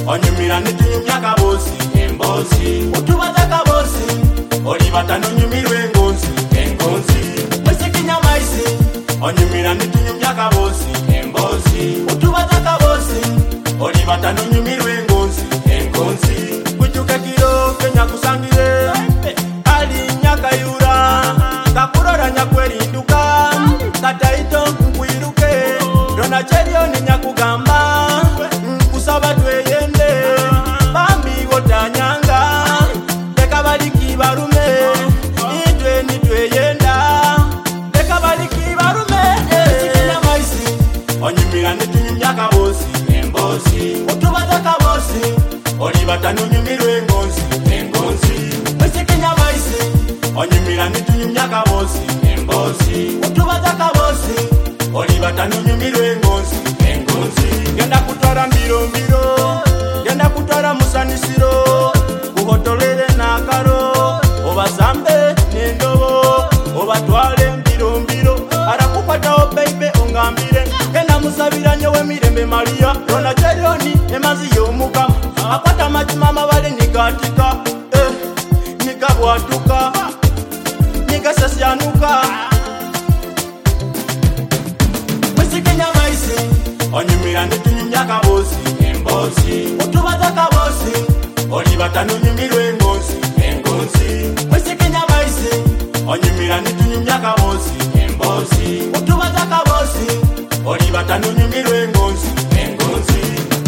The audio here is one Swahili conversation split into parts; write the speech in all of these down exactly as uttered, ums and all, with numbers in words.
onyumira nitunyumya kabosi embosi utubaza kabosi olibata nonyumirwe engonzi engonzi mwesikinya maisi onyumira nitunyumya kabosi embosi utubaza kabosi olibata nonyumirwe engonzi engonzi kujuke kiro kenya kusangire ali nyaka yura kakurora nyakwerinduka kataito nkwiruke rona cherio ni nyakugamba kusaba tweyende bambi wotanyanga deka baliki barume itwe ni tweyenda deka baliki barume sikina maisi onyumira nitunyumya kabosi embosi utubaza kabosi olibata nonyumirwe engonzi engonzi sikina maisi onyumira nitunyumya kabosi embosi utubaza kabosi olibata nonyumirwe engonzi engonzi genda kutwara mbiro mbiro genda kutwara musanisiro kuhotolere nakaro obazambe nendobo obatwale mbiro mbiro arakukwataho baby ongambire genda musabira nyowe mirembe Maria rona cherioni emazi y'omukama akwata amajima bale nigatika eh nigabwatuka nigasasyanuka mwesikenya maisi onyumira nitunyumya kabosi embosi utubaza kabosi olibata nonyumirwe engonzi engonzi mwesikenya maisi onyumira nitunyumya kabosi embosi utubaza kabosi olibata nonyumirwe engonzi engonzi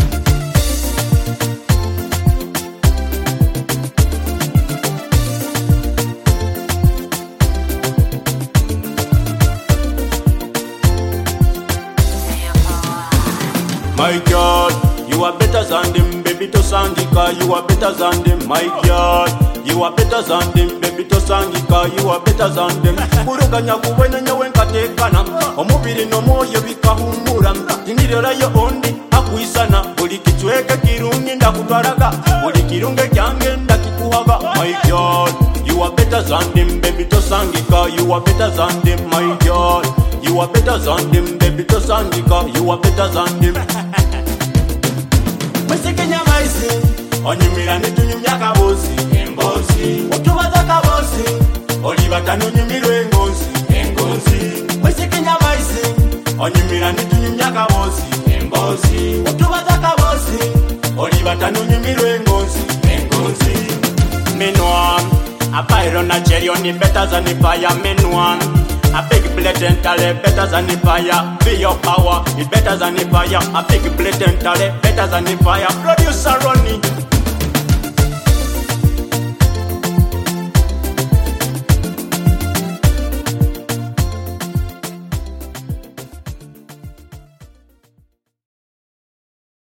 My girl, you are better than them, baby to sangika. You are better than them, my girl. You are better than them, baby to sangika. You are better than them. Kuruganya kuwena nyawe nkatekana. Omubiri no moyo bikahumura. Tingirira yo ondi akuisana. Buli kichweke kirungi ndakutwaraga. Buli kirunge kyange ndakikuhaga. My girl, you are better than them, baby to sangika. You are better than them, my girl. You are better than them, baby to sangika. You are better than them. Mwesikenya maisi onyumira nitunyumya kabosi embosi utubaza kabosi olibata nonyumirwe engonzi engonzi mwesikenya maisi onyumira nitunyumya kabosi embosi utubaza kabosi olibata nonyumirwe engonzi engonzi menwan apairo na cherioni better than the fire menwan a big blatant tale better than the fire. Be your power, it better than the fire. A big blatant tale better than the fire. Producer Ronnie.